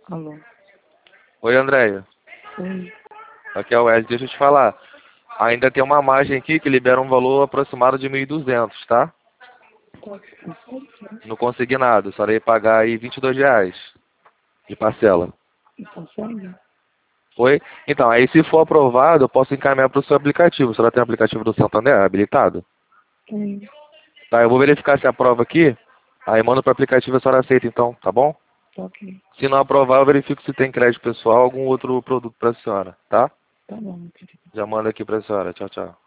Alô. Oi, Andréia. Oi. Aqui é o Wesley. Deixa eu te falar. Ainda tem uma margem aqui que libera um valor aproximado de 1.200, tá? Não consegui nada. Só irei pagar aí R$ 22 de parcela. E consegue? Oi? Então, aí se for aprovado, eu posso encaminhar para o seu aplicativo. Você já tem o aplicativo do Santander habilitado? Tem. Tá, eu vou verificar se aprova aqui. Aí mando para o aplicativo e a senhora aceita então, tá bom? Tá ok. Se não aprovar, eu verifico se tem crédito pessoal ou algum outro produto para a senhora, tá? Tá bom, querido. Já mando aqui para a senhora. Tchau, tchau.